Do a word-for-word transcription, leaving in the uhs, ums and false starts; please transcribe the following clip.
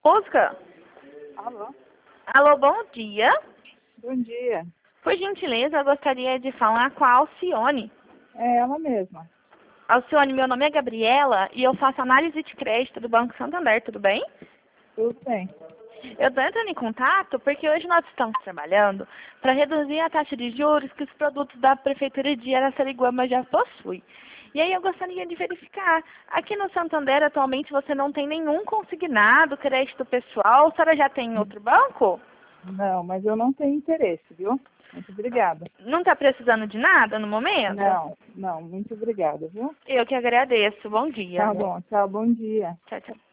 Música. Alô? Alô, bom dia. Bom dia. Por gentileza, eu gostaria de falar com a Alcione. É ela mesma. Alcione, meu nome é Gabriela e eu faço análise de crédito do Banco Santander, tudo bem? Tudo bem. Eu estou entrando em contato porque hoje nós estamos trabalhando para reduzir a taxa de juros que os produtos da Prefeitura de Araçariguama já possuem. E aí eu gostaria de verificar, aqui no Santander atualmente você não tem nenhum consignado, crédito pessoal, a senhora já tem em outro banco? Não, mas eu não tenho interesse, viu? Muito obrigada. Não está precisando de nada no momento? Não, não, muito obrigada, viu? Eu que agradeço. Bom dia. Tá bom, tchau, bom dia. Tchau, tchau.